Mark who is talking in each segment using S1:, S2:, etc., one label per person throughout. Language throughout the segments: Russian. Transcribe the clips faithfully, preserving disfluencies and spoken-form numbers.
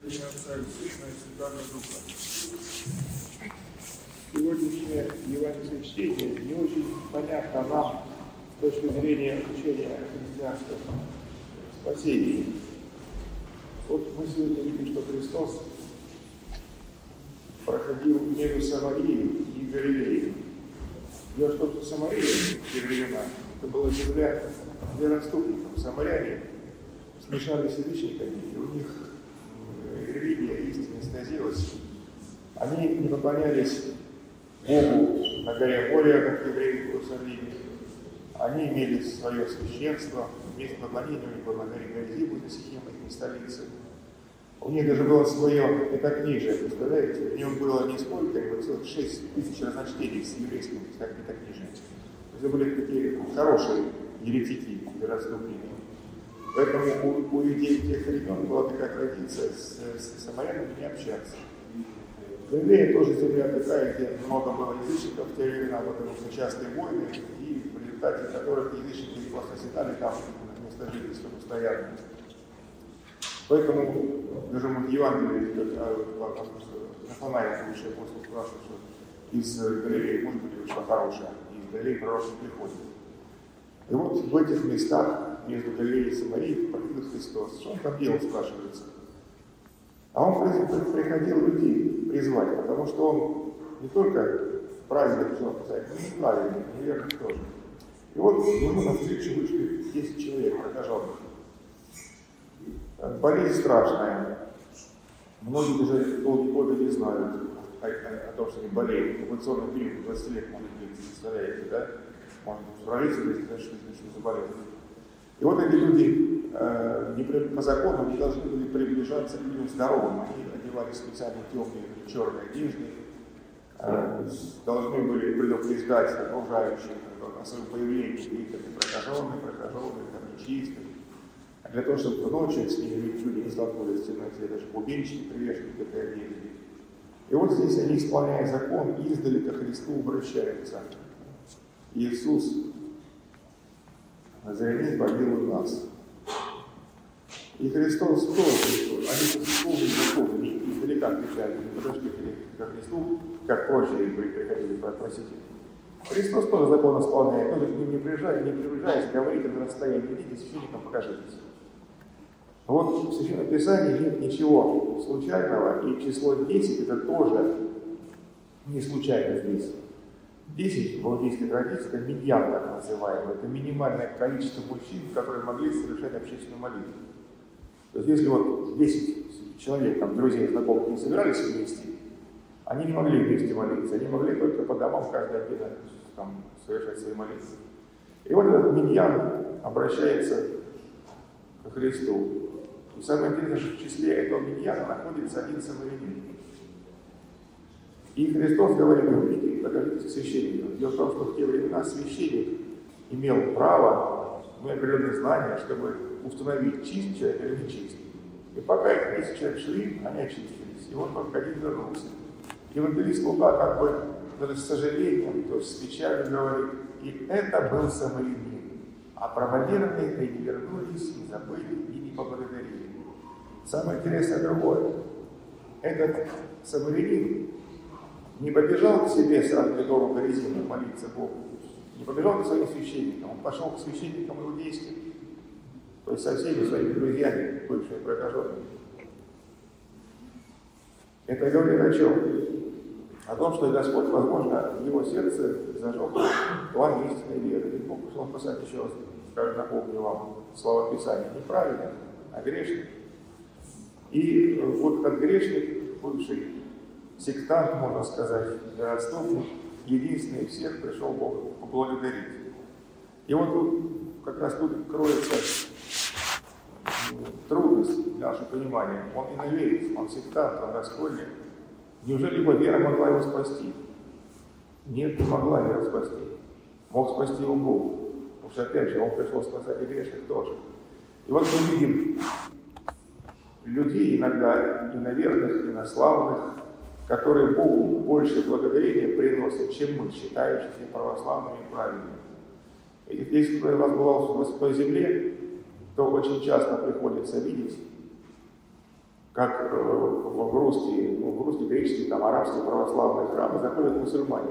S1: Отца и Сына и Святого Духа. Сегодняшнее евангельское чтение не очень понятно нам с точки зрения учения о христианском спасении. Вот мы сегодня видим, что Христос проходил между Самарией и Галилеей. Дело в том, что Самария в те времена это была земля для отступников. Самаряне смешались с язычниками, и у них религия истинно исказилась. Они не поклонялись Богу на горе Море, как евреи в Иерусалиме. Они имели свое священство, место поклонения у них было на горе Горизим, это Сихем, их столица. У них даже было свое пятакнижие, представляете? В нем было не сколько, а целых шесть тысяч разночтений с еврейским пятакнижием. Это были такие хорошие еретики, вероотступники. Поэтому у, у людей тех времен была такая традиция с, с самарянами не общаться. Галилея тоже земля такая, где много было язычников в те времена, потому что частые войны, и в результате которых язычники просто оседали там место жительства постоянно. Поэтому даже мы в Евангелии, Нафанаил, бывший апостол, спрашивает, что из Галилеи может быть вышла хорошая, и из Галилеи пророк не приходит. И вот в этих местах между Галилеей и Самарией проходил Христос. Что он там делал, спрашивается? А он приходил людей призвать, потому что он не только правильно начал писать, но и неправильно, неверно тоже. И вот ему навстречу вышли десять человек прокаженных. Болезнь страшная. Многие даже долгие годы не знают о, о, о том, что они болеют. Инкубационный период двадцать лет может быть, представляете, да? Может справиться, если начнут заболеть. И вот эти люди э, не, по закону не должны были приближаться к людям здоровым. Они одевали специально темные черные одежды, э, должны были предупреждать окружающих о своем появлении, и как и прокаженные, прокаженные, там нечистые. А для того, чтобы ночью с ними люди не столкнулись в темноте, даже бубенчики привешены к этой одежде. И вот здесь они, исполняя закон, издали ко Христу обращаются. Иисус, Назарянин, помилуй нас. И Христос тоже, они исполнили закон, они издалека кричали, не подошли ко Христу, как прочие приходили просить. Христос тоже закон исполняет, тоже к ним не приезжая, не приближаясь, говорит на расстоянии, идите, священникам покажитесь. Вот в Священном Писании нет ничего случайного, и число десять это тоже не случайно здесь. десять в иудейской традиции это миньян, так называемый, это минимальное количество мужчин, которые могли совершать общественную молитву. То есть если вот десять человек, там, друзей, знакомых не собирались вместе, они не могли вместе молиться, они могли только по домам каждый отдельно там, совершать свои молитвы. И вот этот миньян обращается к Христу. И самое интересное, что в числе этого миньяна находится один самарянин. И Христос говорит ему: идите, покажитесь священникам. Дело в том, что в те времена священник имел право, ну, определенные знания, чтобы установить, чист человек или не чист. И пока эти десять человек шли, они очистились. И вот только один вернулся. Евангелист Лука как бы даже с сожалением, то есть с печалью говорит: и это был самарянин. А правоверные и не вернулись, и забыли, и не поблагодарили. Самое интересное другое. Этот самарянин не побежал к себе сразу к дому Горизима молиться Богу, не побежал к своим священникам, он пошел к священникам иудейским, то есть со всеми своими друзьями, бывшими прокаженными. Это говорит о чем? О том, что Господь, возможно, в его сердце зажег пламя истинной веры. И Бог пошел писать еще раз, скажу, напомню вам слова Писания, неправильно, а грешник. И вот этот грешник, бывший сектант, можно сказать, отступник, единственный из всех пришел Богу поблагодарить. И вот тут как раз тут кроется трудность для нашего понимания. Он иноверец, он сектант, он раскольник. Неужели его вера могла его спасти? Нет, не могла вера спасти. Мог спасти его Бог. Потому что, опять же, он пришел спасать и грешных тоже. И вот мы видим людей иногда иноверных, инославных, которые Богу больше благодарения приносят, чем мы, считающиеся православными и правильными. И если кто-то вас бывал по земле, то очень часто приходится видеть, как в русские, ну, в русские, греческие, там, арабские православные храмы заходят мусульмане.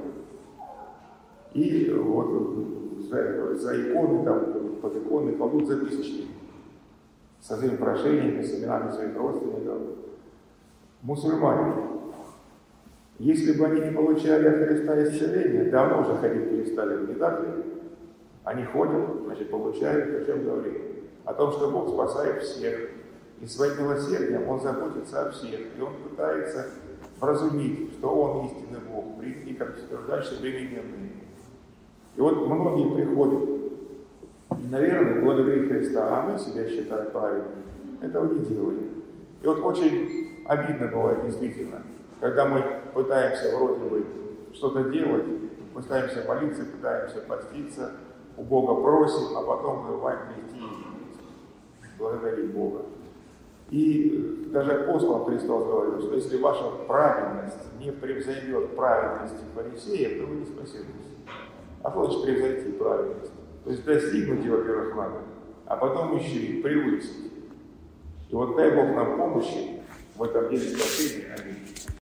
S1: И вот за, за иконы, там, под иконы кладут записочки со своими прошениями, с именами своих родственников. Мусульмане, если бы они не получали от Христа исцеления, давно уже ходить перестали, не так ли? Они ходят, значит, получают, о чем говорим? О том, что Бог спасает всех. И своим милосердием Он заботится о всех. И Он пытается вразумить, что Он истинный Бог, и, как дальше, временный. И вот многие приходят, наверное, благодарить Христа, а мы себя считаем правильными. Этого не делаем. И вот очень обидно бывает, действительно, когда мы пытаемся вроде бы что-то делать, пытаемся молиться, пытаемся поститься, у Бога просим, а потом забываем прийти и благодарить Бога. И даже апостол Христос говорил, что если ваша праведность не превзойдет праведности фарисеев, то вы не спасетесь. А что значит превзойти праведность? То есть достигнуть ее, во-первых, надо, а потом еще и превысить. И вот дай Бог нам помощи в этом деле спасения. Аминь.